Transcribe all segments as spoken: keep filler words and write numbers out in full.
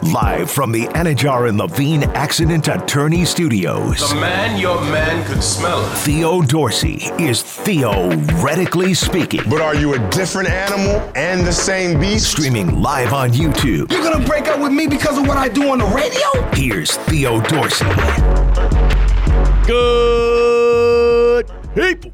Live from the Anajar and Levine Accident Attorney Studios. The man your man could smell. Theo Dorsey is theoretically speaking. But are you a different animal and the same beast? Streaming live on YouTube. You're gonna break up with me because of what I do on the radio? Here's Theo Dorsey. Good people.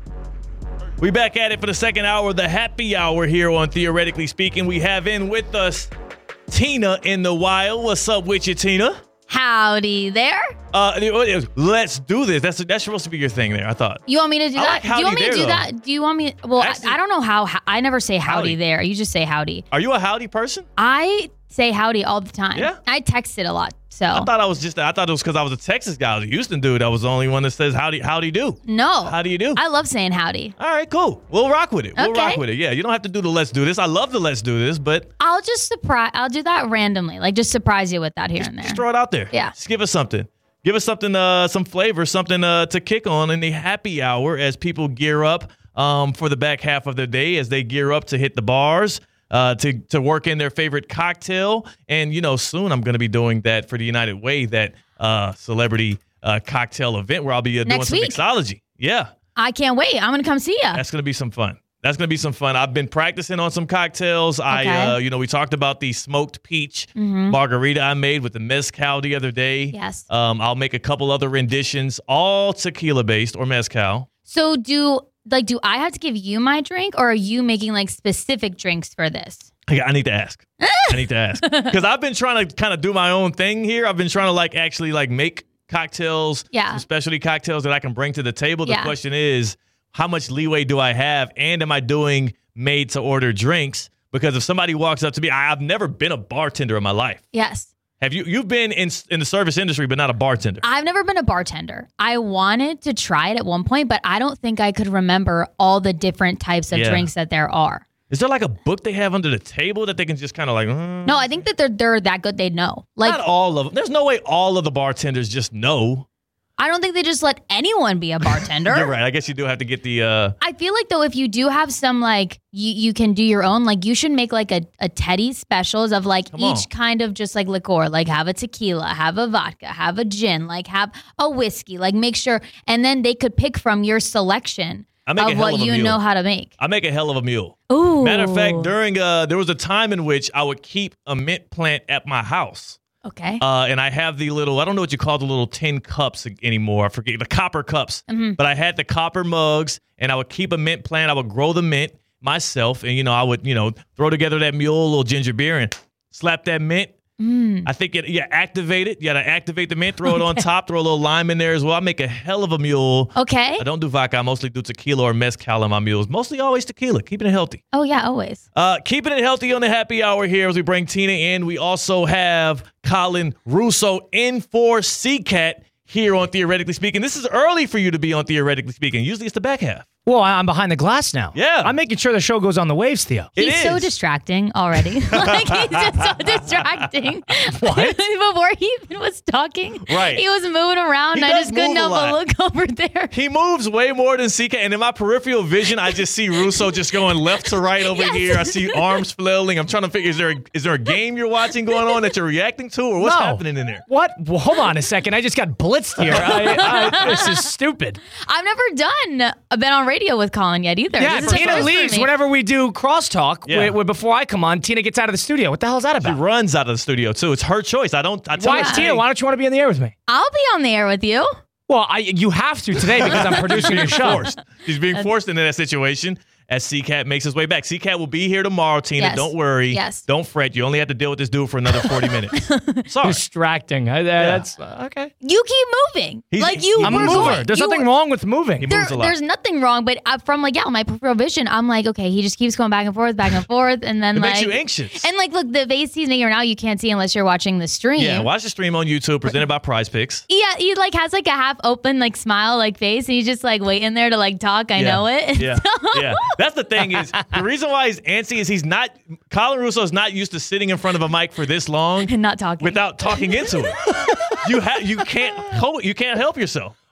We back at it for the second hour of the happy hour here on Theoretically Speaking. We have in with us Tina in the wild. What's up with you, Tina? Howdy there. Uh, let's do this. That's that's supposed to be your thing there, I thought. You want me to do I that? like do you want me howdy to do there, that? Do you want me? Well, Actually- I, I don't know how, how. I never say howdy, Howdy. there. You just say howdy. Are you a howdy person? I say howdy all the time. Yeah? I text it a lot. So I thought I was just. I thought it was because I was a Texas guy. I was a Houston dude. I was the only one that says howdy, howdy do. no. How do you do? I love saying howdy. All right, cool. We'll rock with it. We'll Okay. rock with it. Yeah, you don't have to do the let's do this. I love the let's do this, but I'll just surprise. I'll do that randomly, like just surprise you with that here and there. just throw it out there. Yeah. Just give us something. Give us something, uh, some flavor, something uh, to kick on in the happy hour as people gear up um, for the back half of their day, as they gear up to hit the bars, uh, to to work in their favorite cocktail. And, you know, soon I'm going to be doing that for the United Way, that uh, celebrity uh, cocktail event where I'll be uh, doing Next some week. mixology. Yeah. I can't wait. I'm gonna come see ya. That's going to be some fun. That's going to be some fun. I've been practicing on some cocktails. Okay. I, uh, you know, we talked about the smoked peach margarita I made with the mezcal the other day. Yes. Um, I'll make a couple other renditions, all tequila based or mezcal. So do like do I have to give you my drink, or are you making like specific drinks for this? I I need to ask. I need to ask because I've been trying to kind of do my own thing here. I've been trying to like actually like make cocktails, Yeah. some specialty cocktails that I can bring to the table. The Yeah. question is, how much leeway do I have, and am I doing made to order drinks? Because if somebody walks up to me, I, I've never been a bartender in my life. Yes. Have you? You've been in in the service industry, but not a bartender. I've never been a bartender. I wanted to try it at one point, but I don't think I could remember all the different types of Yeah. drinks that there are. Is there like a book they have under the table that they can just kind of like? Mm, No, I think that they're they're that good they'd know. Like not all of them. There's no way all of the bartenders just know. I don't think they just let anyone be a bartender. You're right. I guess you do have to get the. Uh, I feel like though if you do have some like you, you can do your own, like you should make like a, a Teddy specials of like Come each on. kind of just like liqueur, like have a tequila, have a vodka, have a gin, like have a whiskey, like make sure, and then they could pick from your selection I make a of hell what of a you mule. know how to make. I make a hell of a mule. Ooh. Matter of fact, during uh, there was a time in which I would keep a mint plant at my house. Okay. Uh, and I have the little, I don't know what you call the little tin cups anymore. I forget, the copper cups. Mm-hmm. But I had the copper mugs, and I would keep a mint plant. I would grow the mint myself. And, you know, I would, you know, throw together that mule, a little ginger beer, and slap that mint. Mm. I think it, yeah, activate it. You got to activate the mint, throw it on top, throw a little lime in there as well. I make a hell of a mule. Okay. I don't do vodka. I mostly do tequila or mezcal in my mules. Mostly always tequila, keeping it healthy. Oh yeah, always. Uh, keeping it healthy on the happy hour here as we bring Tina in. We also have Colin Russo in for C CAT here on Theoretically Speaking. This is early for you to be on Theoretically Speaking. Usually it's the back half. Well, I- I'm behind the glass now. Yeah. I'm making sure the show goes on the waves, Theo. It He's so is. distracting already. Like he's just so distracting. What? Before he even was talking, Right. he was moving around, He and I does just couldn't move a help but lot. look over there. He moves way more than C CAT. And in my peripheral vision, I just see Russo just going left to right over Yes. here. I see arms flailing. I'm trying to figure, is there, a, is there a game you're watching going on that you're reacting to? Or what's No. happening in there? What? Well, hold on a second. I just got blitzed here. I, I, this is stupid. I've never done a been on radio with Colin yet either. Yeah, This is a Tina first for leaves me. whenever we do crosstalk. Yeah. Where, where before I come on, Tina gets out of the studio. What the hell is that She about? runs out of the studio, too. It's her choice. I don't, I tell Why, her, Tina, hey, why don't you want to be on the air with me? I'll be on the air with you. Well, I, you have to today because I'm producing your show. forced. She's being forced into that situation as C CAT makes his way back. C CAT will be here tomorrow, Tina. Yes. Don't worry. Yes. Don't fret. You only have to deal with this dude for another forty minutes. Sorry. Distracting. I, that's uh, okay. You keep moving. He's- like you he I'm a were moves a mover. going. There's you nothing were- wrong with moving. He There, moves a lot. there's nothing wrong, but uh, from like yeah, my peripheral vision, I'm like, okay, he just keeps going back and forth, back and forth, and then It like makes you anxious. And like, look, the face he's making right now, you can't see unless you're watching the stream. Yeah, watch the stream on YouTube presented by Prize Picks. Yeah, he like has like a half open like smile like face, and he's just like waiting there to like talk. I Yeah. know it. Yeah, yeah. That's the thing is the reason why he's antsy is he's not. Colin Russo is not used to sitting in front of a mic for this long and not talking. without talking into it. You have you can't ho- you can't help yourself.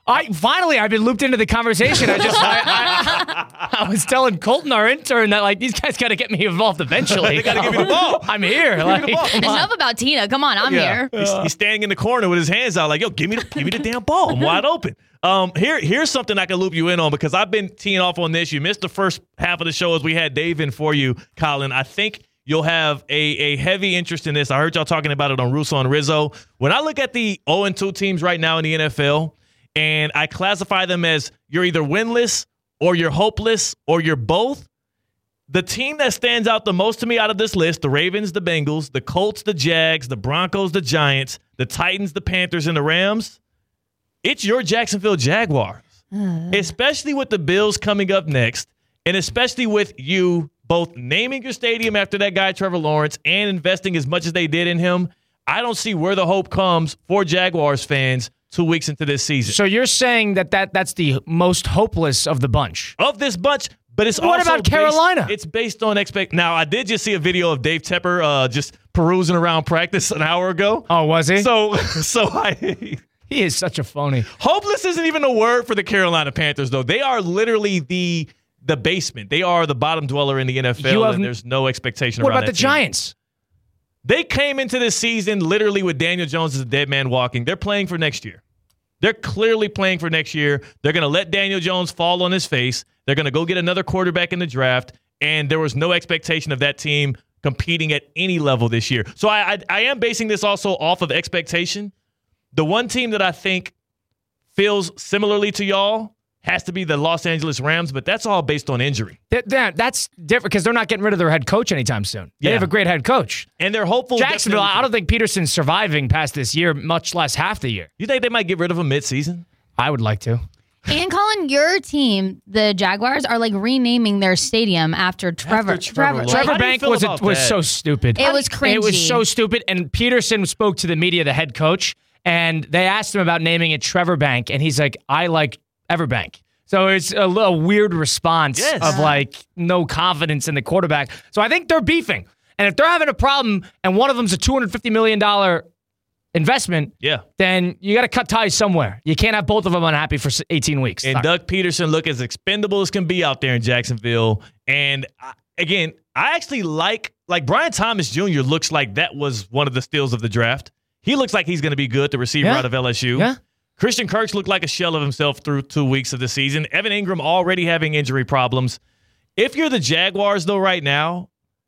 I finally I've been looped into the conversation. I just I, I, I was telling Colton, our intern, that like these guys got to get me involved eventually. They got to give you the ball. I'm here. Like, the ball. come on. Enough about Tina. Come on, I'm Yeah. here. He's, he's standing in the corner with his hands out, like, "Yo, give me the give me the damn ball. I'm wide open." Um, here here's something I can loop you in on because I've been teeing off on this. You missed the first half of the show as we had Dave in for you, Colin. I think you'll have a, a heavy interest in this. I heard y'all talking about it on Russo and Rizzo. When I look at the oh and two teams right now in the N F L, and I classify them as you're either winless or you're hopeless or you're both, the team that stands out the most to me out of this list, the Ravens, the Bengals, the Colts, the Jags, the Broncos, the Giants, the Titans, the Panthers, and the Rams, it's your Jacksonville Jaguars. Uh. Especially with the Bills coming up next, and especially with you both naming your stadium after that guy, Trevor Lawrence, and investing as much as they did in him. I don't see where the hope comes for Jaguars fans two weeks into this season. So you're saying that, that that's the most hopeless of the bunch? Of this bunch, but it's what also about Carolina? Based, it's based on expect. Now, I did just see a video of Dave Tepper uh, just perusing around practice an hour ago. Oh, was he? So, so I... He is such a phony. Hopeless isn't even a word for the Carolina Panthers, though. They are literally the the basement. They are the bottom dweller in the N F L, and there's no expectation what around about that the team. Giants? They came into this season literally with Daniel Jones as a dead man walking. They're playing for next year. They're clearly playing for next year. They're going to let Daniel Jones fall on his face. They're going to go get another quarterback in the draft, and there was no expectation of that team competing at any level this year. So I, I, I am basing this also off of expectation. The one team that I think feels similarly to y'all has to be the Los Angeles Rams, but that's all based on injury. That, that, that's different because they're not getting rid of their head coach anytime soon. They Yeah. have a great head coach. And they're hopeful. Jacksonville, definitely- I don't think Peterson's surviving past this year, much less half the year. You think they might get rid of him mid-season? I would like to. And Colin, your team, the Jaguars, are like renaming their stadium after Trevor. After Trevor Lawrence. Trevor How do you Bank feel was a, about was that? so stupid. It was cringy. It was so stupid. And Peterson spoke to the media, the head coach, and they asked him about naming it Trevor Bank, and he's like, "I like Everbank." So it's a little weird response Yes. of like no confidence in the quarterback. So I think they're beefing, and if they're having a problem, and one of them's a two hundred fifty million dollars investment, Yeah. then you got to cut ties somewhere. You can't have both of them unhappy for eighteen weeks. And Doug Peterson look as expendable as can be out there in Jacksonville. And I, again, I actually like like Brian Thomas Junior looks like that was one of the steals of the draft. He looks like he's going to be good, the receiver Yeah. out of L S U. Yeah. Christian Kirk looked like a shell of himself through two weeks of the season. Evan Ingram already having injury problems. If you're the Jaguars, though, right now,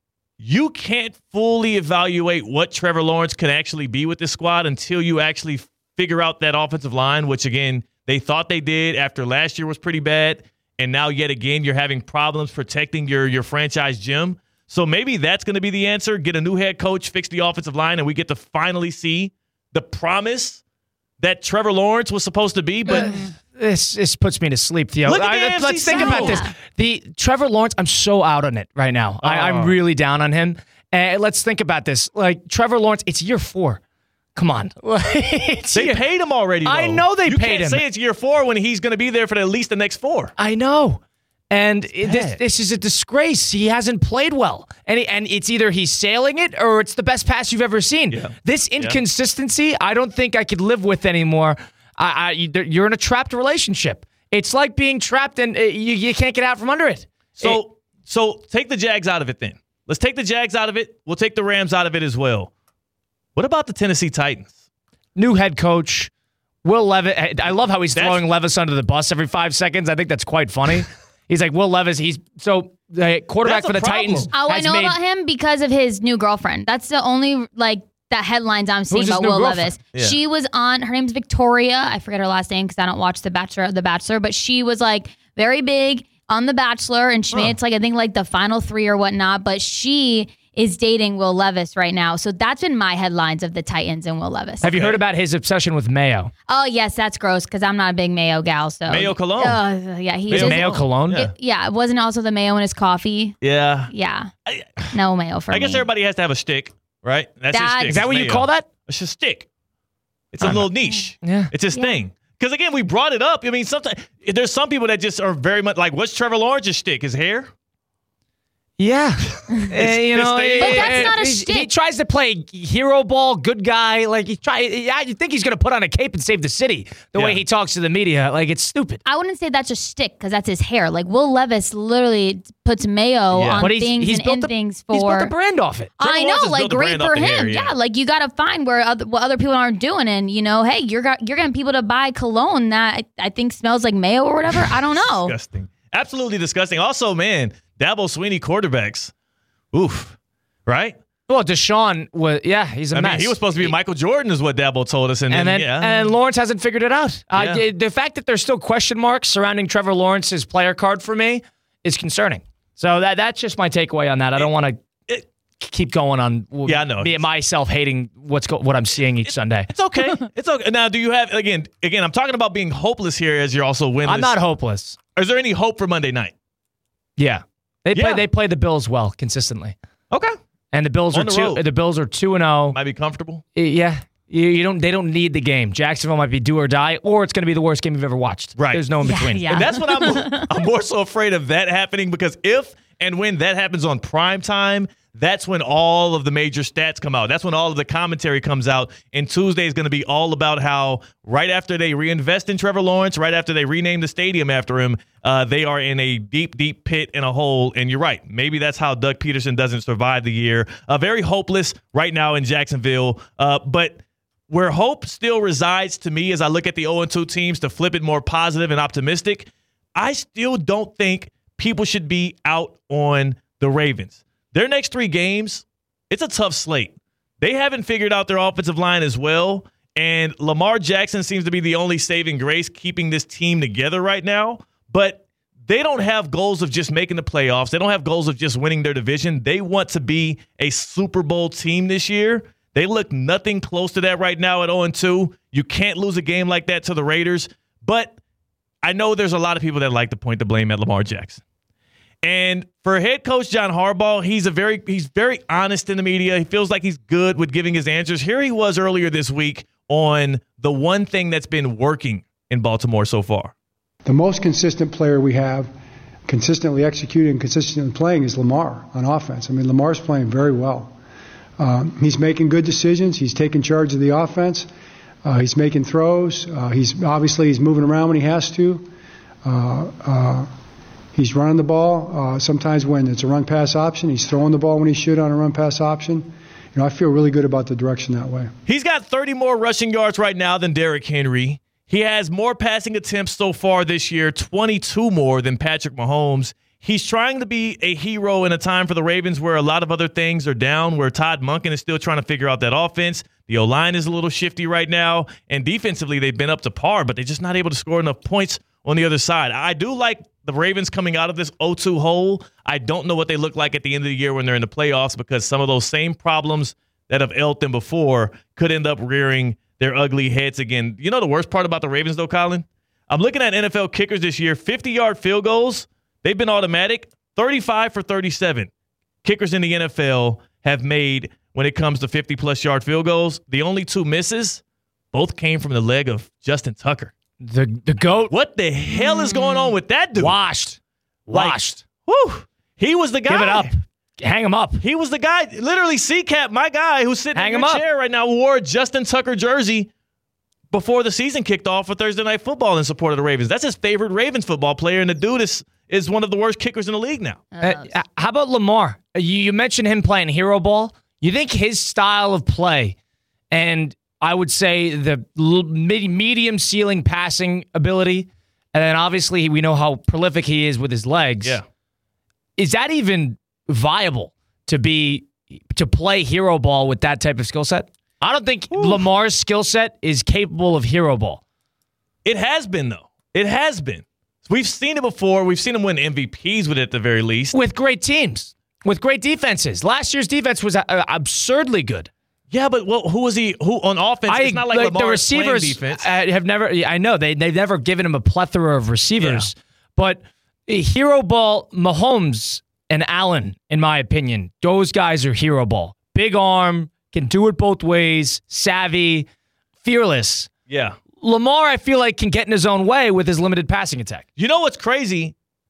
you can't fully evaluate what Trevor Lawrence could actually be with this squad until you actually figure out that offensive line, which, again, they thought they did after last year was pretty bad. And now, yet again, you're having problems protecting your, your franchise gym. So maybe that's going to be the answer. Get a new head coach, fix the offensive line, and we get to finally see the promise that Trevor Lawrence was supposed to be. But This this puts me to sleep, Theo. Look at the I- A F C let's think about this. South. The Trevor Lawrence, I'm so out on it right now. I, Oh. I'm really down on him. And let's think about this. Like Trevor Lawrence, it's year four. Come on. It's they year- paid him already, though. I know they you paid can't him. say it's year four when he's going to be there for at least the next four. I know. And it- this, bad. this is a disgrace. He hasn't played well. And, he, and it's either he's sailing it or it's the best pass you've ever seen. Yeah. This inconsistency, I don't think I could live with anymore. I, I, you're in a trapped relationship. It's like being trapped and uh, you, you can't get out from under it. So, It- so take the Jags out of it then. Let's take the Jags out of it. We'll take the Rams out of it as well. What about the Tennessee Titans? new head coach, Will Levis. I love how he's That's- throwing Levis under the bus every five seconds. I think that's quite funny. He's like, Will Levis, he's so the quarterback That's for a the problem. Titans. Oh, I has know made, about him because of his new girlfriend. That's the only like that headlines I'm seeing Who's his about new Will girlfriend? Levis. Yeah. She was on. Her name's Victoria. I forget her last name because I don't watch The Bachelor. The Bachelor, but she was like very big on The Bachelor, and she made it to like I think like the final three or whatnot. But she is dating Will Levis right now. So that's been my headlines of the Titans and Will Levis. Have you heard about his obsession with mayo? Oh yes, that's gross because I'm not a big mayo gal. So Mayo cologne. Uh, yeah, he Is just- mayo cologne? Yeah. Yeah, it wasn't also the mayo in his coffee. Yeah. Yeah, no mayo for I me. guess everybody has to have a stick, right? That's his That's- stick. Is that It's what you mayo. call that? It's a stick. It's a little niche. Yeah. It's his Yeah. thing. Because again, we brought it up. I mean, sometimes there's some people that just are very much like, what's Trevor Lawrence's stick? His hair? Yeah. Eh, you know, But that's not a he, shtick. he tries to play hero ball, good guy. Like he try. Yeah, you think he's going to put on a cape and save the city? The Yeah. way he talks to the media, like it's stupid. I wouldn't say that's a shtick because that's his hair. Like Will Levis literally puts mayo Yeah. on But he's, things he's and built in the, things he's built for. the brand off it. I Trevor Lawrence know, has like built the great brand off for the him. hair, yeah. yeah. like you got to find where other, what other people aren't doing, and you know, hey, you're got, you're getting people to buy cologne that I, I think smells like mayo or whatever. I don't know. Disgusting. Absolutely disgusting. Also, man, Dabo Sweeney quarterbacks. Oof. Right? Well, Deshaun was, yeah, he's a I mess. mean, he was supposed to be Michael Jordan, is what Dabo told us. And, And then, then, yeah. and Lawrence hasn't figured it out. Uh, Yeah. the fact that there's still question marks surrounding Trevor Lawrence's player card for me is concerning. So that that's just my takeaway on that. I don't want to it- keep going on. Yeah, I know. Me, myself hating what's go, what I'm seeing each Sunday. It's okay. It's okay. Now, do you have, again, again, I'm talking about being hopeless here as you're also winless. I'm not hopeless. Is there any hope for Monday night? Yeah, they Yeah. play. They play the Bills well consistently, Okay. and the Bills On are the two. road. The Bills are two and zero. Might be comfortable. Yeah, you, you don't. They don't need the game. Jacksonville might be do or die, or it's going to be the worst game you've ever watched. Right. There's no in Yeah, between. yeah. And that's what I'm I'm more so afraid of that happening, because if and when that happens on prime time, that's when all of the major stats come out. That's when all of the commentary comes out. And Tuesday is going to be all about how right after they reinvest in Trevor Lawrence, right after they rename the stadium after him, uh, they are in a deep, deep pit and a hole. And you're right. Maybe that's how Doug Peterson doesn't survive the year. Uh, very hopeless right now in Jacksonville. Uh, but where hope still resides to me as I look at the oh and two teams to flip it more positive and optimistic, I still don't think people should be out on the Ravens. Their next three games, it's a tough slate. They haven't figured out their offensive line as well, and Lamar Jackson seems to be the only saving grace keeping this team together right now. But they don't have goals of just making the playoffs. They don't have goals of just winning their division. They want to be a Super Bowl team this year. They look nothing close to that right now at oh and two. You can't lose a game like that to the Raiders. But I know there's a lot of people that like to point the blame at Lamar Jackson. And for head coach John Harbaugh, he's a very he's very honest in the media. He feels like he's good with giving his answers. Here he was earlier this week on the one thing that's been working in Baltimore so far. The most consistent player we have, consistently executing and consistently playing, is Lamar on offense. I mean, Lamar's playing very well. Um, he's making good decisions. He's taking charge of the offense. Uh, he's making throws. Uh, he's obviously he's moving around when he has to. Uh, uh, He's running the ball. Uh, sometimes when it's a run-pass option, he's throwing the ball when he should on a run-pass option. You know, I feel really good about the direction that way. He's got thirty more rushing yards right now than Derrick Henry. He has more passing attempts so far this year, twenty-two more than Patrick Mahomes. He's trying to be a hero in a time for the Ravens where a lot of other things are down, where Todd Monken is still trying to figure out that offense. The O-line is a little shifty right now, and defensively they've been up to par, but they're just not able to score enough points on the other side. I do like the Ravens coming out of this oh two hole. I don't know what they look like at the end of the year when they're in the playoffs, because some of those same problems that have ailed them before could end up rearing their ugly heads again. You know the worst part about the Ravens, though, Colin? I'm looking at N F L kickers this year, fifty-yard field goals. They've been automatic, thirty-five for thirty-seven. Kickers in the N F L have made, when it comes to fifty-plus yard field goals, the only two misses, both came from the leg of Justin Tucker. The the GOAT. What the hell is going on with that dude? Washed. Like, Washed. Whew. He was the guy. Give it up. Hang him up. He was the guy. Literally, C-Cap, my guy who's sitting Hang in him your up. chair right now, wore a Justin Tucker jersey before the season kicked off for Thursday Night Football in support of the Ravens. That's his favorite Ravens football player, and the dude is, is one of the worst kickers in the league now. Uh, uh, how about Lamar? Uh, You, you mentioned him playing hero ball. You think his style of play, and I would say the l- mid- medium ceiling passing ability, and then obviously we know how prolific he is with his legs. Yeah. Is that even viable to be to play hero ball with that type of skill set? I don't think Lamar's skill set is capable of hero ball. It has been, though. It has been. We've seen it before. We've seen him win M V Ps with it at the very least. With great teams, with great defenses. Last year's defense was uh, absurdly good. Yeah, but well, who was he? Who on offense? I, it's not like, like Lamar's the receivers playing defense. uh, have never. I know they they've never given him a plethora of receivers, but uh, hero ball Mahomes and Allen, in my opinion, those guys are hero ball. Big arm, can do it both ways, savvy, fearless. Yeah. Lamar, I feel like, can get in his own way with his limited passing attack. You know what's crazy?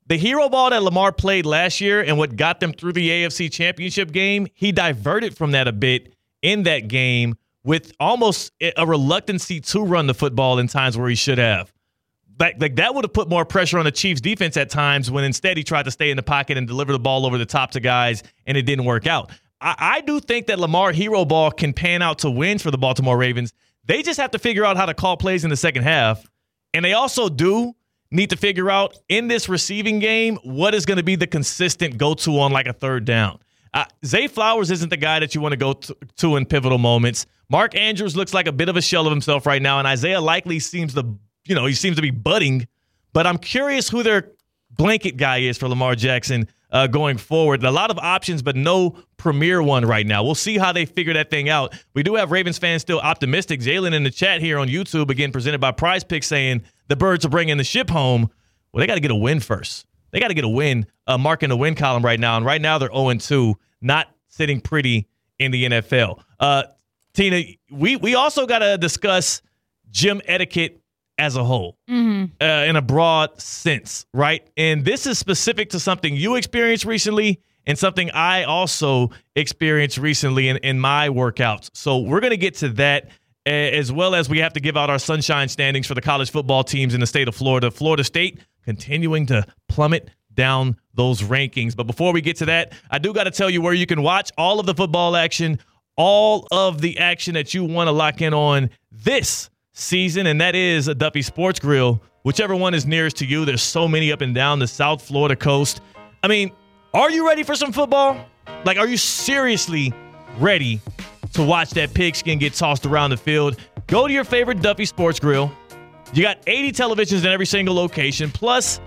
the hero ball that Lamar played last year and what got them through the A F C Championship game, he diverted from that a bit in that game with almost a reluctancy to run the football in times where he should have. Like, like that would have put more pressure on the Chiefs defense at times when instead he tried to stay in the pocket and deliver the ball over the top to guys, and it didn't work out. I, I do think that Lamar hero ball can pan out to wins for the Baltimore Ravens. They just have to figure out how to call plays in the second half. And they also do need to figure out in this receiving game what is going to be the consistent go-to on like a third down. Uh, Zay Flowers isn't the guy that you want to go to, to in pivotal moments. Mark Andrews looks like a bit of a shell of himself right now, and Isaiah Likely seems to, you know, he seems to be budding. But I'm curious who their blanket guy is for Lamar Jackson uh, going forward. A lot of options, but no premier one right now. We'll see how they figure that thing out. We do have Ravens fans still optimistic. Jalen in the chat here on YouTube, again presented by Prize Picks, saying the Birds are bringing the ship home. Well, they got to get a win first. They got to get a win, uh, marking the win column right now. And right now they're oh and two, not sitting pretty in the N F L. Uh, Tina, we, we also got to discuss gym etiquette as a whole, mm-hmm. uh, in a broad sense, right? And this is specific to something you experienced recently and something I also experienced recently in, in my workouts. So we're going to get to that, uh, as well as we have to give out our sunshine standings for the college football teams in the state of Florida. Florida State continuing to plummet down those rankings. But before we get to that, I do got to tell you where you can watch all of the football action, all of the action that you want to lock in on this season, and that is a Duffy Sports Grill, whichever one is nearest to you. There's so many up and down the South Florida coast. I mean, are you ready for some football? Like, are you seriously ready to watch that pigskin get tossed around the field? Go to your favorite Duffy Sports Grill. You got eighty televisions in every single location, plus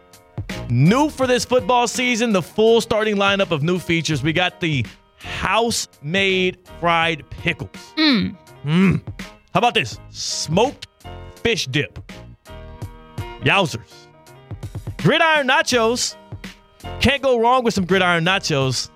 new for this football season, the full starting lineup of new features. We got the house-made fried pickles. Mmm. Mmm. How about this? Smoked fish dip. Yowzers. Gridiron nachos. Can't go wrong with some gridiron nachos.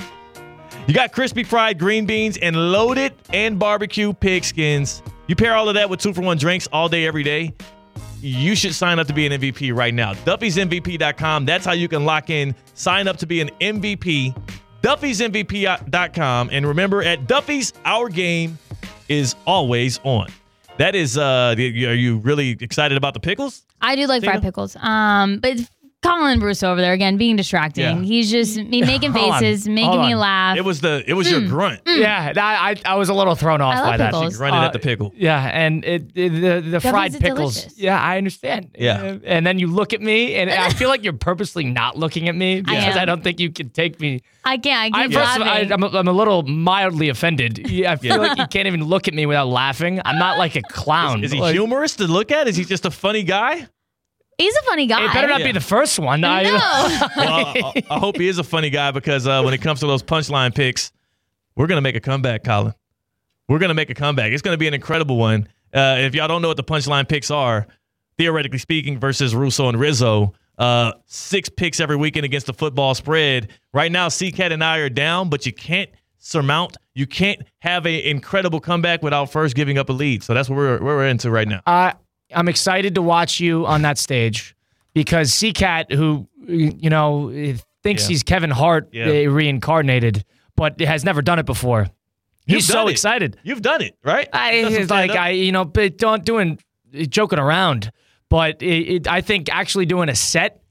You got crispy fried green beans and loaded and barbecue pig skins. You pair all of that with two-for-one drinks all day, every day. You should sign up to be an M V P right now. Duffy's M V P dot com. That's how you can lock in. Sign up to be an M V P. Duffy's M V P dot com. And remember, at Duffy's, our game is always on. That is, uh, are you really excited about the pickles? I do like Tina? fried pickles. Um, but Colin Bruce over there again, being distracting. Yeah. He's just me making faces, on, making me laugh. It was the, it was mm. your grunt. Mm. Yeah, I, I was a little thrown off I by pickles. that. She grunted uh, at the pickle. Yeah, and it, it, the the fried pickles. Delicious. Yeah, I understand. Yeah, and then you look at me, and I feel like you're purposely not looking at me because I, I don't think you can take me. I can't. I keep I, laughing. I, I'm, a, I'm a little mildly offended. I feel yeah. like you can't even look at me without laughing. I'm not like a clown. Is, is he like, humorous to look at? Is he just a funny guy? He's a funny guy. It better not yeah. be the first one. No. I, well, I, I hope he is a funny guy because uh, when it comes to those punchline picks, we're going to make a comeback, Colin. We're going to make a comeback. It's going to be an incredible one. Uh, if y'all don't know what the punchline picks are, theoretically speaking, versus Russo and Rizzo, uh, six picks every weekend against the football spread. Right now, C-Cat and I are down, but you can't surmount. You can't have an incredible comeback without first giving up a lead. So that's what we're, what we're into right now. Uh, I'm excited to watch you on that stage because C-Cat, who, you know, thinks yeah. he's Kevin Hart yeah. reincarnated, but has never done it before. He's so it. excited. You've done it, right? I, it's like, I, you know, but don't doing, joking around. But it, it, I think actually doing a set,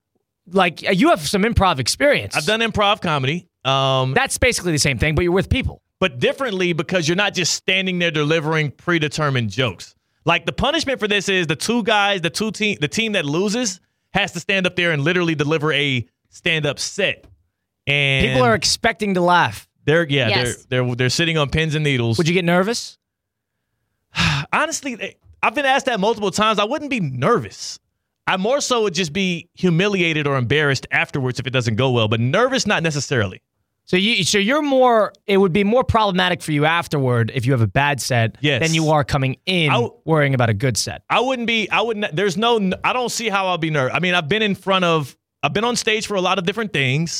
like you have some improv experience. I've done improv comedy. Um, That's basically the same thing, but you're with people. But differently because you're not just standing there delivering predetermined jokes. Like the punishment for this is the two guys, the two team, the team that loses has to stand up there and literally deliver a stand-up set. And people are expecting to laugh. They're yeah, yes. they're they're they're sitting on pins and needles. Would you get nervous? Honestly, I've been asked that multiple times. I wouldn't be nervous. I more so would just be humiliated or embarrassed afterwards if it doesn't go well, but nervous not necessarily. So you, so you're more. It would be more problematic for you afterward if you have a bad set yes. than you are coming in w- worrying about a good set. I wouldn't be. I wouldn't. There's no. I don't see how I'll be nervous. I mean, I've been in front of. I've been on stage for a lot of different things.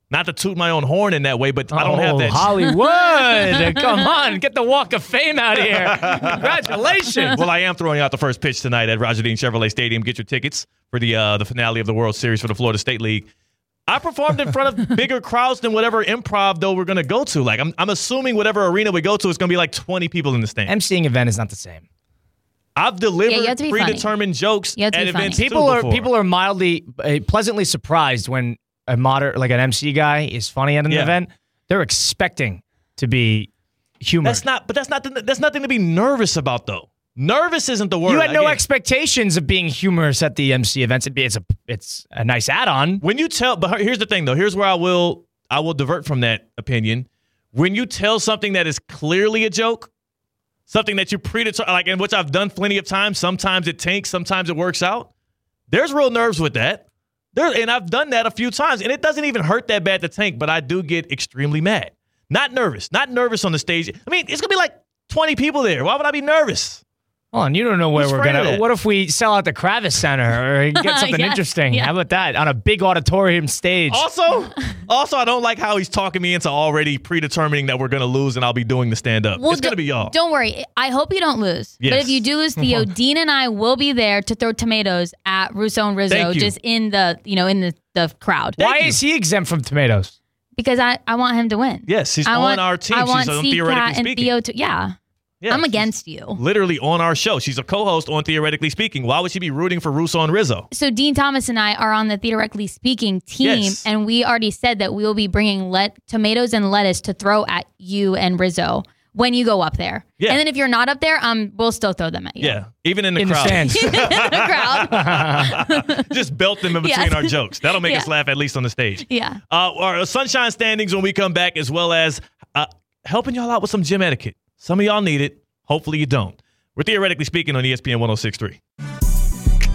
Not to toot my own horn in that way, but I don't oh, have that. Hollywood. Come on. Get the Walk of Fame out of here. Congratulations. Well, I am throwing out the first pitch tonight at Roger Dean Chevrolet Stadium. Get your tickets for the uh, the finale of the World Series for the Florida State League. I performed in front of bigger crowds than whatever improv, though, we're going to go to. Like, I'm, I'm assuming whatever arena we go to, it's going to be like twenty people in the stand. emceeing event is not the same. I've delivered Yeah, you have to be predetermined funny. jokes You have to at be funny. events People too are before. people are mildly, uh, pleasantly surprised when a moder like an M C guy is funny at an Yeah. event. They're expecting to be humored. That's not, but that's not. The, that's nothing to be nervous about, though. Nervous isn't the word. You had no Again, expectations of being humorous at the M C events. It'd be, it's a it's a nice add-on. When you tell, but here's the thing, though. Here's where I will I will divert from that opinion. When you tell something that is clearly a joke, something that you predetermine, like, and which I've done plenty of times. Sometimes it tanks, sometimes it works out. There's real nerves with that. There, and I've done that a few times, and it doesn't even hurt that bad to tank, but I do get extremely mad. Not nervous, not nervous on the stage. I mean, it's gonna be like twenty people there. Why would I be nervous? Hold on, you don't know where Who's we're afraid of gonna. that? What if we sell out the Kravis Center or get something Yeah, interesting? yeah. How about that on a big auditorium stage? Also, also, I don't like how he's talking me into already predetermining that we're gonna lose, and I'll be doing the stand up. Well, It's gonna don't- be y'all. Don't worry. I hope you don't lose. But Yes. if you do lose, Theo, Dean and I will be there to throw tomatoes at Russo and Rizzo, Thank you. just in the you know in the, the crowd. Why you. is he exempt from tomatoes? Because I, I want him to win. Yes, he's I on want, our team. I She's want on C Theoretically Cat and Speaking. Theo to yeah. Yeah, I'm she's against you. Literally on our show. She's a co-host on Theoretically Speaking. Why would she be rooting for Russo and Rizzo? So Dean Thomas and I are on the Theoretically Speaking team, Yes. and we already said that we will be bringing let- tomatoes and lettuce to throw at you and Rizzo when you go up there. Yeah. And then if you're not up there, um, we'll still throw them at you. Yeah, even in the In the crowd. stands. In the crowd. Just belt them in between Yes. our jokes. That'll make Yeah. us laugh at least on the stage. Yeah. Uh, our Sunshine standings when we come back, as well as uh, helping y'all out with some gym etiquette. Some of y'all need it. Hopefully you don't. We're Theoretically Speaking on E S P N one oh six point three.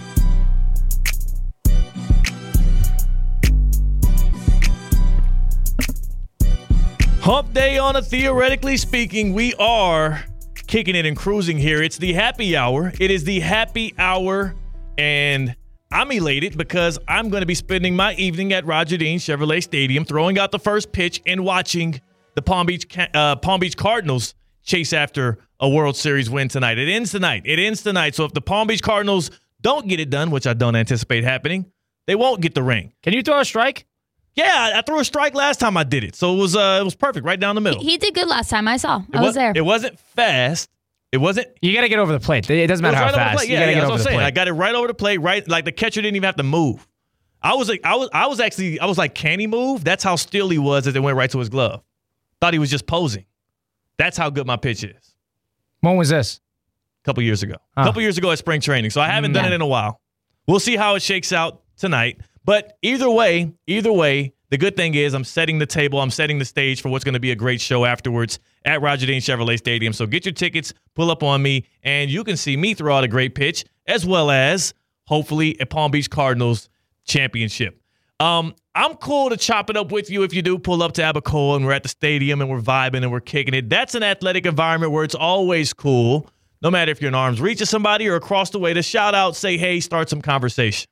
Hump day on a Theoretically Speaking. We are kicking it and cruising here. It's the happy hour. It is the happy hour, and I'm elated because I'm going to be spending my evening at Roger Dean Chevrolet Stadium, throwing out the first pitch and watching the Palm Beach uh, Palm Beach Cardinals chase after a World Series win tonight. It ends tonight. It ends tonight. So if the Palm Beach Cardinals don't get it done, which I don't anticipate happening, they won't get the ring. Can you throw a strike? Yeah, I, I threw a strike last time I did it, so it was uh, it was perfect, right down the middle. He did good last time I saw. It I was wa- there. It wasn't fast. It wasn't. You got to get over the plate. It doesn't It matter was how right over the fast. plate. You Yeah, got to yeah, get that's over what I'm the saying. plate. I got it right over the plate. Right, like the catcher didn't even have to move. I was like, I was, I was actually, I was like, can he move? That's how still he was as it went right to his glove. Thought he was just posing. That's how good my pitch is. When was this? A couple years ago. A Oh. couple years ago at spring training. So I haven't done Yeah. it in a while. We'll see how it shakes out tonight. But either way, either way, the good thing is I'm setting the table. I'm setting the stage for what's going to be a great show afterwards at Roger Dean Chevrolet Stadium. So get your tickets, pull up on me, and you can see me throw out a great pitch, as well as hopefully a Palm Beach Cardinals championship. Um, I'm cool to chop it up with you if you do pull up to Abacoa and we're at the stadium and we're vibing and we're kicking it. That's an athletic environment where it's always cool, no matter if you're in arm's reach of somebody or across the way, to shout out, say, hey, start some conversation.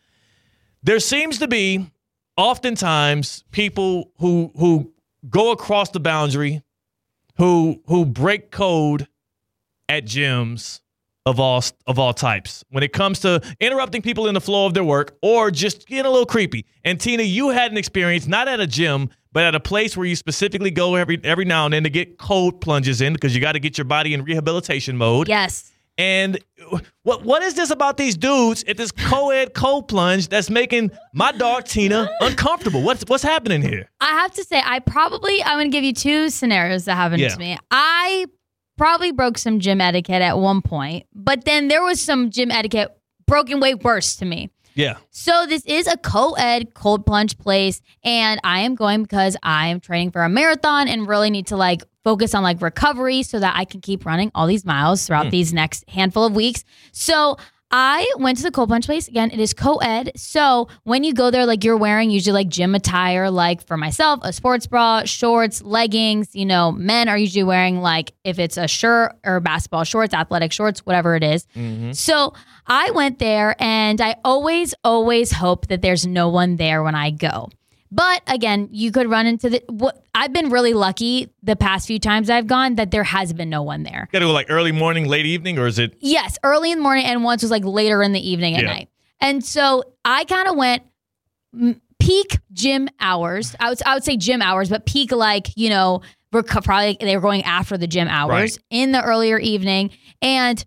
There seems to be oftentimes people who who go across the boundary, who who break code at gyms of all of all types when it comes to interrupting people in the flow of their work or just getting a little creepy. And Tina, you had an experience not at a gym, but at a place where you specifically go every every now and then to get code plunges in because you got to get your body in rehabilitation mode. Yes. And what what is this about these dudes at this co-ed cold plunge that's making my dog Tina uncomfortable? What's what's happening here? I have to say, I probably, I'm going to give you two scenarios that happened Yeah. to me. I probably broke some gym etiquette at one point, but then there was some gym etiquette broken way worse to me. Yeah. So this is a co-ed cold plunge place, and I am going because I am training for a marathon and really need to like focus on like recovery so that I can keep running all these miles throughout Hmm. these next handful of weeks. So I went to the cold plunge place. Again, it is co-ed. So when you go there, like you're wearing usually like gym attire, like for myself, a sports bra, shorts, leggings. You know, men are usually wearing like if it's a shirt or basketball shorts, athletic shorts, whatever it is. So I went there and I always, always hope that there's no one there when I go. But again, you could run into the. What I've been really lucky the past few times I've gone that there has been no one there. Got to go like early morning, late evening, or is it? Yes, early in the morning, and once was like later in the evening at Yeah. night. And so I kind of went m- peak gym hours. I would I would say gym hours, but peak like you know we're co- probably they were going after the gym hours Right. in the earlier evening, and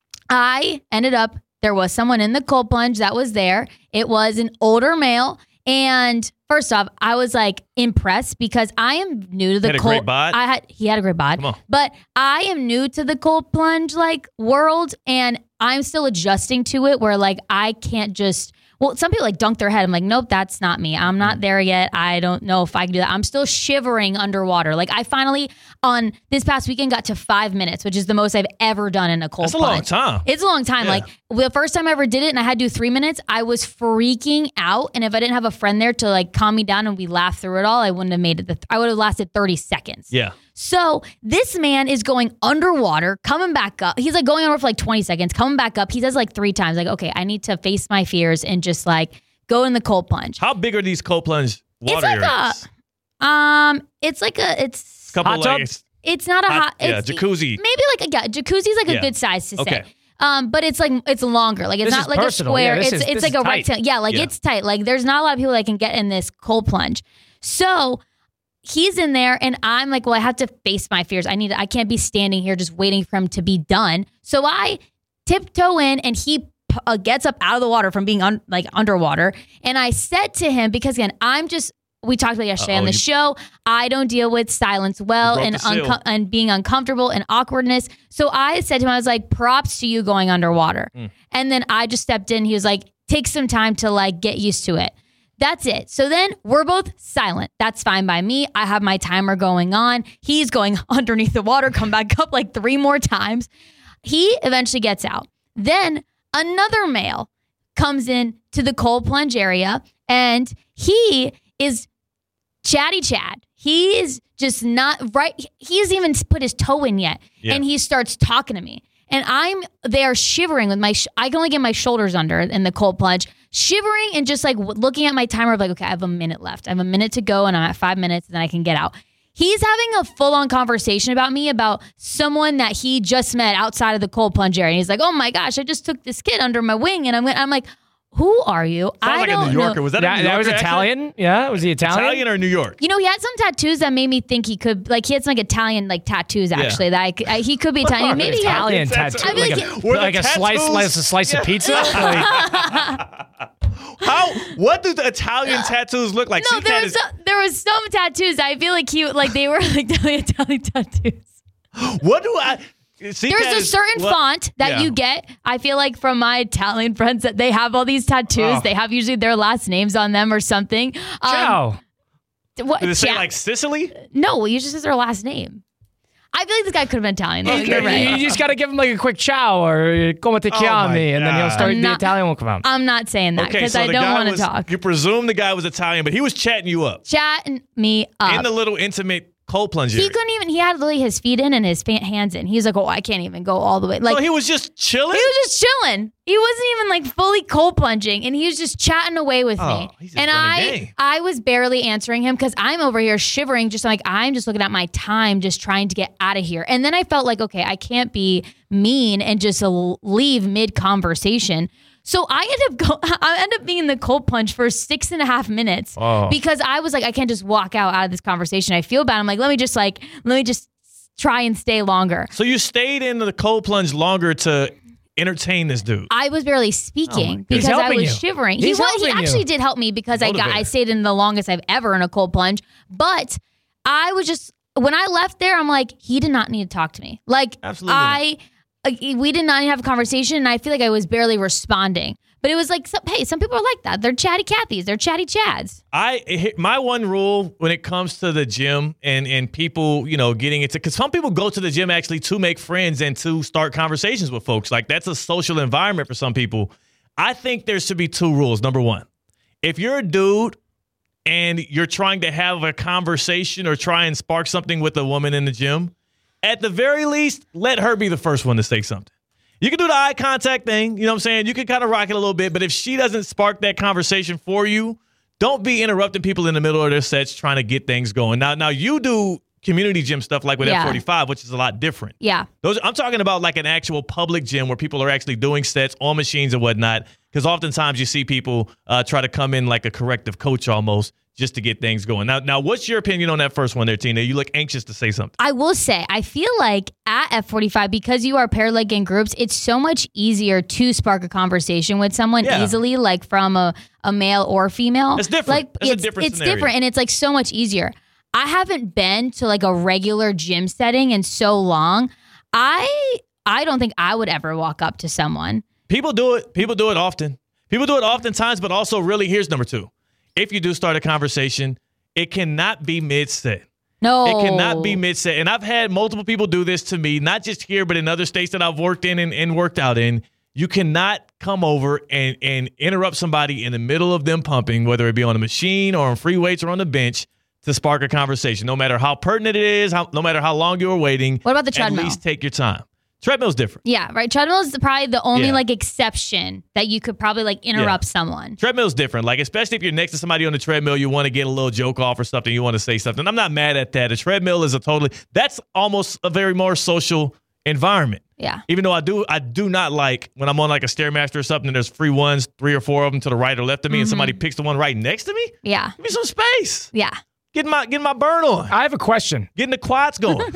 I ended up. There was someone in the cold plunge that was there. It was an older male. And first off, I was like impressed because I am new to the Had a cold. great bod? I had he had a great bod. Come on. But I am new to the cold plunge like world, and I'm still adjusting to it. Where like I can't just. Well, some people like dunk their head. I'm like, nope, that's not me. I'm not there yet. I don't know if I can do that. I'm still shivering underwater. Like I finally on this past weekend got to five minutes, which is the most I've ever done in a cold That's a long plunge. time. It's a long time. Yeah. Like the first time I ever did it and I had to do three minutes, I was freaking out. And if I didn't have a friend there to like calm me down and we laughed through it all, I wouldn't have made it. The th- I would have lasted thirty seconds. Yeah. So this man is going underwater, coming back up. He's like going underwater for like twenty seconds, coming back up. He says like three times, like, okay, I need to face my fears and just like go in the cold plunge. How big are these cold plunge water It's like areas? a, um, it's like a, it's, Couple Hot tub? like it's not a Hot- hot, yeah, it's, jacuzzi. Maybe like a, yeah, jacuzzi's like Yeah. a good size to Okay. say. Um, but it's like it's longer. Like it's This not is like personal. a Yeah, square. this it's is- it's this like is a tight. rectangle. Yeah, like Yeah. it's tight. Like there's not a lot of people that can get in this cold plunge. So he's in there, and I'm like, well, I have to face my fears. I need. I can't be standing here just waiting for him to be done. So I tiptoe in, and he uh, gets up out of the water from being un- like underwater. And I said to him, because again, I'm just. We talked about it yesterday Uh-oh, on the you- show. I don't deal with silence well broke and the seal. unco- and being uncomfortable and awkwardness. So I said to him, I was like, props to you going underwater. Mm. And then I just stepped in. He was like, take some time to like get used to it. That's it. So then we're both silent. That's fine by me. I have my timer going on. He's going underneath the water, come back up like three more times. He eventually gets out. Then another male comes in to the cold plunge area, and he is chatty Chad. He is just not right. He hasn't even put his toe in yet. Yeah. And he starts talking to me. And I'm there shivering with my, sh- I can only get my shoulders under in the cold plunge, shivering and just like w- looking at my timer of like, okay, I have a minute left. I have a minute to go and I'm at five minutes and then I can get out. He's having a full on conversation about me about someone that he just met outside of the cold plunge area. And he's like, oh my gosh, I just took this kid under my wing. And I'm, I'm like, who are you? Sounds I like don't a New Yorker. know. Was that, a That, New that was Yorker accent? Italian? Yeah, was he Italian? Italian or New York? You know, he had some tattoos that made me think he could, like, he had some like Italian like tattoos actually. That I, c- I- he could be Italian. Maybe he had, Italian Tattoos. tattoo. I feel Like, like a, Were the like a slice, tattoos- slice, a slice of pizza? Like, How? What do the Italian tattoos look like? no, See, there that was is- some, there was some tattoos. I feel like he like they were like definitely Italian tattoos. what do I? See, There's that a is- certain what- font that Yeah. you get. I feel like from my Italian friends that they have all these tattoos. Oh. They have usually their last names on them or something. Um, ciao. What? Did it say Ciao. like Sicily? No, you just says their last name. I feel like this guy could have been Italian. though. Okay. You're right. You just got to give him like a quick ciao or come te Oh chiami, my and then he'll God. start. I'm The not- Italian will come out. I'm not saying that Okay, because so I the don't guy want to was- talk. You presume the guy was Italian, but he was chatting you up Chatting me up. in the little intimate cold plunge He area. couldn't even. He had literally his feet in and his fa- hands in. He's like, "Oh, I can't even go all the way." Like so he was just chilling. he was just chilling. He wasn't even like fully cold plunging, and he was just chatting away with Oh, me. he's just And running I, game. I was barely answering him because I'm over here shivering, just like I'm just looking at my time, just trying to get out of here. And then I felt like, okay, I can't be mean and just uh, leave mid conversation. So I ended up go- I ended up being in the cold plunge for six and a half minutes Oh. because I was like, I can't just walk out out of this conversation. I feel bad. I'm like, let me just like, let me just try and stay longer. So you stayed in the cold plunge longer to entertain this dude. I was barely speaking because He's I helping was you. shivering. He's he was, he helping you. actually did help me because I got I Motivator. stayed in the longest I've ever in a cold plunge. But I was just when I left there, I'm like, he did not need to talk to me. Like Absolutely I uh, we did not have a conversation, and I feel like I was barely responding. But it was like, some, hey, some people are like that. They're chatty Cathys. They're chatty Chads. I my one rule when it comes to the gym and and people, you know, getting into, because some people go to the gym actually to make friends and to start conversations with folks. Like that's a social environment for some people. I think there should be two rules. Number one, if you're a dude and you're trying to have a conversation or try and spark something with a woman in the gym, at the very least, let her be the first one to say something. You can do the eye contact thing, you know what I'm saying? You can kind of rock it a little bit, but if she doesn't spark that conversation for you don't be interrupting people in the middle of their sets trying to get things going. Now, now you do community gym stuff like with Yeah. F forty-five, which is a lot different. Yeah. Those I'm talking about like an actual public gym where people are actually doing sets on machines and whatnot. Because oftentimes you see people uh, try to come in like a corrective coach almost just to get things going. Now, now, what's your opinion on that first one there, Tina? You look anxious to say something. I will say, I feel like at F forty-five, because you are paired like in groups, it's so much easier to spark a conversation with someone Yeah. easily, like from a, a male or female. It's different. Like It's a it's, different it's scenario. different, and it's like so much easier. I haven't been to like a regular gym setting in so long. I I don't think I would ever walk up to someone. People do it. People do it often. People do it oftentimes, but also really, here's number two. If you do start a conversation, it cannot be mid-set. No. It cannot be mid-set. And I've had multiple people do this to me, not just here, but in other states that I've worked in and, and worked out in. You cannot come over and, and interrupt somebody in the middle of them pumping, whether it be on a machine or on free weights or on the bench, to spark a conversation. No matter how pertinent it is, how, no matter how long you were waiting. What about the treadmill? At least take your time. Treadmill's different. Yeah, right. Treadmill is probably the only Yeah. like exception that you could probably like interrupt Yeah. someone. Treadmill's different. Like, especially if you're next to somebody on the treadmill, you want to get a little joke off or something, you want to say something. I'm not mad at that. A treadmill is a totally, that's almost a very more social environment. Yeah. Even though I do I do not like when I'm on like a Stairmaster or something and there's free ones, three or four of them to the right or left of me, and somebody picks the one right next to me. Yeah. Give me some space. Yeah. Get my get my burn on. I have a question. Getting the quads going.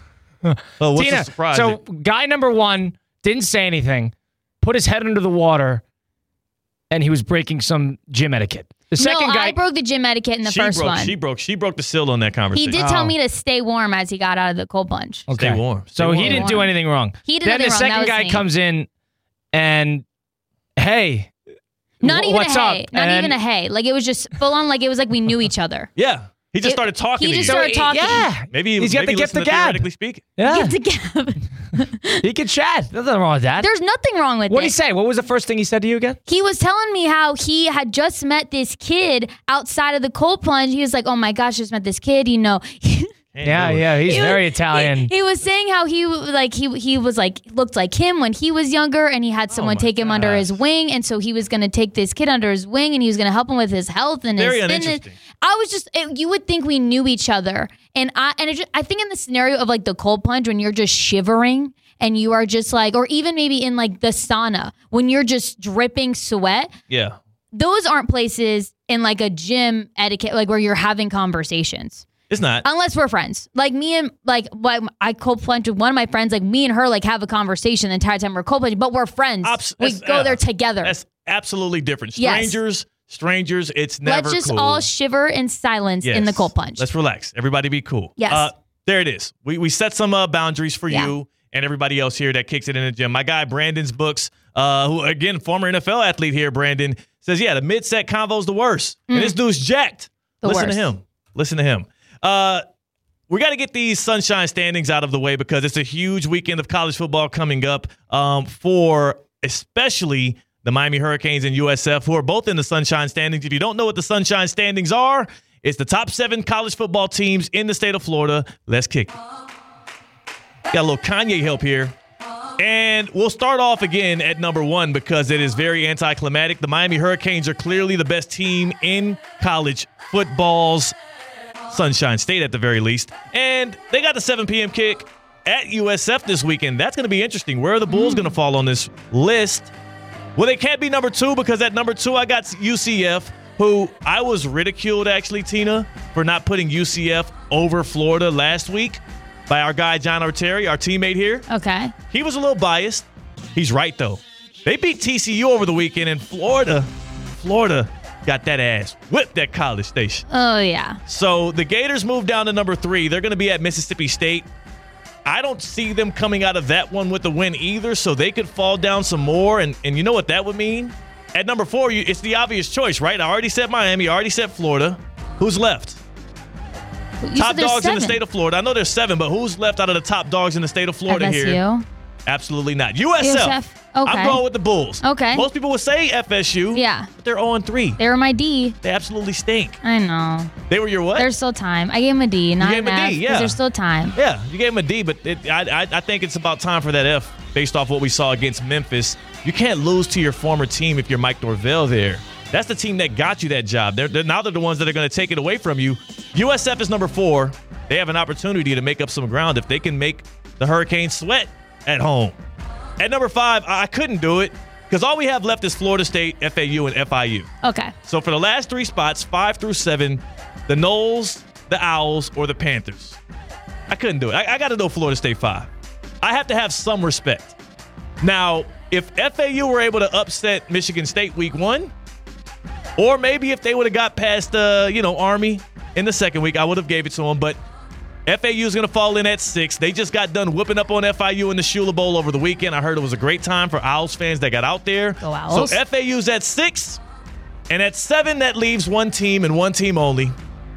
Oh, what's Tina, the surprise? so guy number one didn't say anything, put his head under the water, and he was breaking some gym etiquette. The second no, guy, I broke the gym etiquette in the she first broke, one. She broke. She broke the seal on that He conversation. did tell Oh. me to stay warm as he got out of the cold plunge. okay. Stay warm. Stay So warm. he didn't do Warm. anything wrong. He did then nothing the wrong. That second was guy me. comes in, and hey, Not wh- even what's a hey. up? Not And- even a hey. Like it was just full on. Like it was like we knew each other. Yeah. He just It- started talking he to just you. started talking. Yeah, Maybe he's got maybe the gift listen of to gab. theoretically speaking. Yeah, Give the gab. he can chat. Nothing wrong with that. There's nothing wrong with What it. did he say? What was the first thing he said to you again? He was telling me how he had just met this kid outside of the cold plunge. He was like, "Oh my gosh, just met this kid." You know. Can't Yeah, do it. yeah, he's He was- very Italian. He, he was saying how he like he he was like looked like him when he was younger, and he had someone Oh my take him under gosh. his wing, and so he was going to take this kid under his wing, and he was going to help him with his health and Very his fitness. uninteresting. I was just it, you would think we knew each other, and I and it just, I think in the scenario of like the cold plunge when you're just shivering and you are just like, or even maybe in like the sauna when you're just dripping sweat. Yeah. Those aren't places in like a gym etiquette like where you're having conversations. It's not. Unless we're friends. Like me and like what I cold plunge with one of my friends, like me and her like have a conversation the entire time we're cold plunging, but we're friends. Abs- we that's- go uh, there together. That's absolutely different. Yes. Strangers, strangers, it's never Let's just cool. all shiver in silence in the Yes. cold plunge. Let's relax. Everybody be cool. Yes. Uh, there it is. We we set some uh, boundaries for Yeah. you and everybody else here that kicks it in the gym. My guy Brandon's books, uh, who again former N F L athlete here, Brandon says, yeah, the mid set convo's the worst, and this dude's jacked. The Listen worst. to him. Listen to him. Uh, we got to get these sunshine standings out of the way because it's a huge weekend of college football coming up um, for especially the Miami Hurricanes and U S F, who are both in the sunshine standings. If you don't know what the sunshine standings are, it's the top seven college football teams in the state of Florida. Let's kick it. Got a little Kanye help here. And we'll start off again at number one because it is very anticlimactic. The Miami Hurricanes are clearly the best team in college football's Sunshine State at the very least. And they got the seven p.m. kick at U S F this weekend. That's going to be interesting. Where are the Bulls going to fall on this list? Well, they can't be number two because at number two, I got U C F, who I was ridiculed, actually, Tina, for not putting U C F over Florida last week by our guy, John Arteri, our teammate here. Okay. He was a little biased. He's right, though. They beat T C U over the weekend, and Florida, Florida got that ass whipped at College Station. Oh, yeah. So the Gators moved down to number three. They're going to be at Mississippi State. I don't see them coming out of that one with a win either, so they could fall down some more. And, and you know what that would mean? At number four, you, it's the obvious choice, right? I already said Miami. I already said Florida. Who's left? You Top said there's dogs in the seven. state of Florida. I know there's seven, but who's left out of the top dogs in the state of Florida F S U. here? Absolutely not. U S F. U S F. Okay. I'm going with the Bulls. Okay. Most people would say F S U. Yeah. But they're oh and three. They were my D. They absolutely stink. I know. They were your what? There's still time. I gave him a D, not gave an him a D, F, yeah. there's still time. Yeah, you gave him a D, but it, I, I, I think it's about time for that F based off what we saw against Memphis. You can't lose to your former team if you're Mike Norvell there. That's the team that got you that job. They're, they're now they're the ones that are going to take it away from you. U S F is number four. They have an opportunity to make up some ground if they can make the Hurricanes sweat at home. At number five, I couldn't do it because all we have left is Florida State, F A U, and F I U. Okay. So for the last three spots, five through seven, the Noles, the Owls, or the Panthers. I couldn't do it. I, I got to know Florida State five. I have to have some respect. Now, if F A U were able to upset Michigan State week one, or maybe if they would have got past, uh, you know, Army in the second week, I would have gave it to them. But F A U is going to fall in at six. They just got done whooping up on F I U in the Shula Bowl over the weekend. I heard it was a great time for Owls fans that got out there. Go Owls. So F A U's at six. And at seven, that leaves one team and one team only.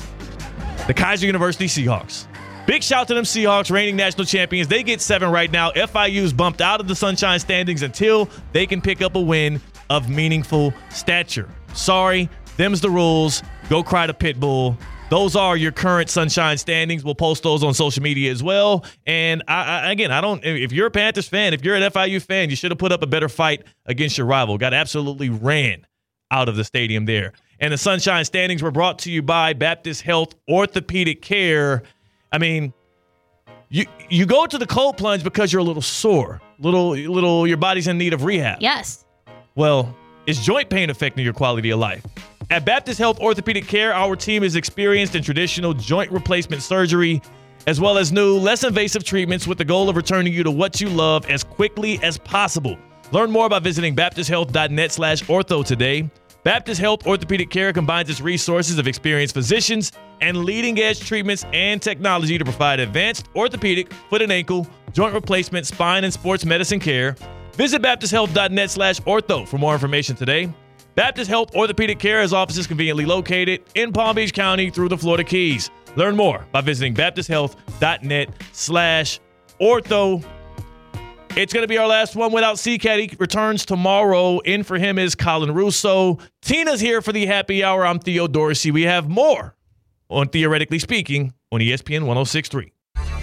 The Kaiser University Seahawks. Big shout to them Seahawks, reigning national champions. They get seven right now. F I U's bumped out of the Sunshine standings until they can pick up a win of meaningful stature. Sorry, them's the rules. Go cry to Pitbull. Those are your current Sunshine standings. We'll post those on social media as well. And I, I, again, I don't. If you're a Panthers fan, if you're an F I U fan, you should have put up a better fight against your rival. Got absolutely ran out of the stadium there. And the Sunshine standings were brought to you by Baptist Health Orthopedic Care. I mean, you you go to the cold plunge because you're a little sore, little little. Your body's in need of rehab. Yes. Well, is joint pain affecting your quality of life? At Baptist Health Orthopedic Care, our team is experienced in traditional joint replacement surgery, as well as new, less invasive treatments with the goal of returning you to what you love as quickly as possible. Learn more by visiting baptist health dot net slash ortho today. Baptist Health Orthopedic Care combines its resources of experienced physicians and leading-edge treatments and technology to provide advanced orthopedic, foot and ankle, joint replacement, spine, and sports medicine care. Visit baptist health dot net slash ortho for more information today. Baptist Health Orthopedic Care has offices conveniently located in Palm Beach County through the Florida Keys. Learn more by visiting baptist health dot net slash ortho. It's going to be our last one without C-Cat. He returns tomorrow. In for him is Colin Russo. Tina's here for the happy hour. I'm Theo Dorsey. We have more on Theoretically Speaking on E S P N one oh six point three.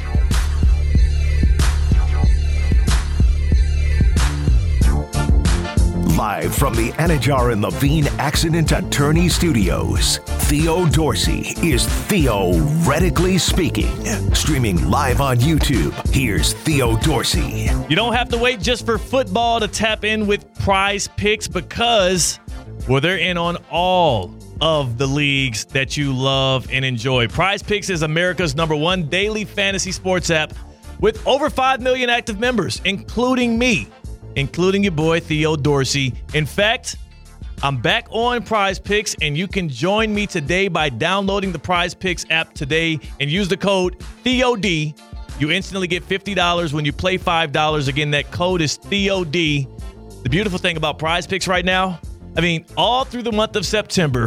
Live from the Anajar and Levine Accident Attorney Studios, Theo Dorsey is Theoretically Speaking. Streaming live on YouTube, here's Theo Dorsey. You don't have to wait just for football to tap in with Prize Picks because, well, they're in on all of the leagues that you love and enjoy. Prize Picks is America's number one daily fantasy sports app with over five million active members, including me. Including your boy, Theo Dorsey. In fact, I'm back on Prize Picks, and you can join me today by downloading the Prize Picks app today and use the code T H E O D. You instantly get fifty dollars when you play five dollars. Again, that code is T H E O D. The beautiful thing about Prize Picks right now, I mean, all through the month of September,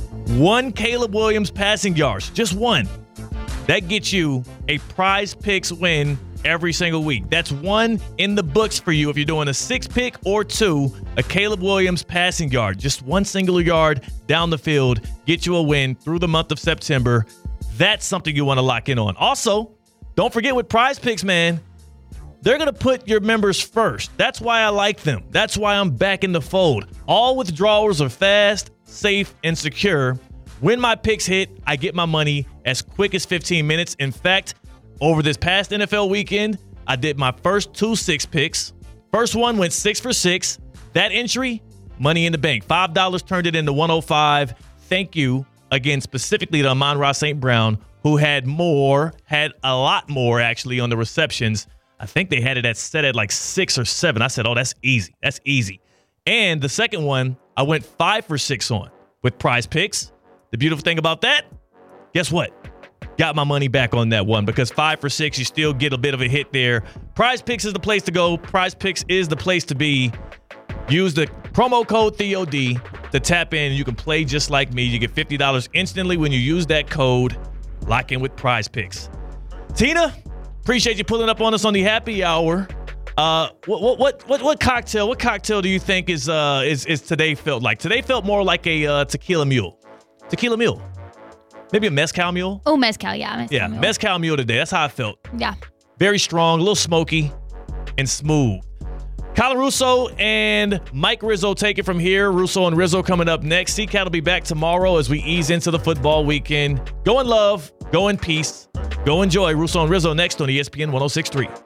one Caleb Williams passing yards, just one, that gets you a Prize Picks win every single week. That's one in the books for you if you're doing a six pick or two, a Caleb Williams passing yard. Just one single yard down the field, get you a win through the month of September. That's something you want to lock in on. Also, don't forget with Prize Picks, man, they're going to put your members first. That's why I like them. That's why I'm back in the fold. All withdrawals are fast, safe, and secure. When my picks hit, I get my money as quick as fifteen minutes. In fact, over this past N F L weekend, I did my first two six picks. First one went six for six. That entry, money in the bank. five dollars turned it into one oh five. Thank you again specifically to Amon-Ra Saint Brown, who had more, had a lot more actually on the receptions. I think they had it at set at like six or seven. I said, oh, that's easy. That's easy. And the second one, I went five for six on with Prize Picks. The beautiful thing about that, guess what? Got my money back on that one because five for six, you still get a bit of a hit there. Prize Picks is the place to go. Prize Picks is the place to be. Use the promo code T H E O D to tap in. You can play just like me. You get fifty dollars instantly when you use that code. Lock in with Prize Picks. Tina, appreciate you pulling up on us on the happy hour. Uh, what what what what, what cocktail? What cocktail do you think is uh is is today felt like? Today felt more like a uh, tequila mule. Tequila mule. Maybe a mezcal mule? Oh, mezcal, yeah. Mezcal yeah, mule. mezcal mule today. That's how I felt. Yeah. Very strong, a little smoky, and smooth. Kyler Russo and Mike Rizzo take it from here. Russo and Rizzo coming up next. C-Cat will be back tomorrow as we ease into the football weekend. Go in love. Go in peace. Go enjoy. Russo and Rizzo next on E S P N one oh six point three.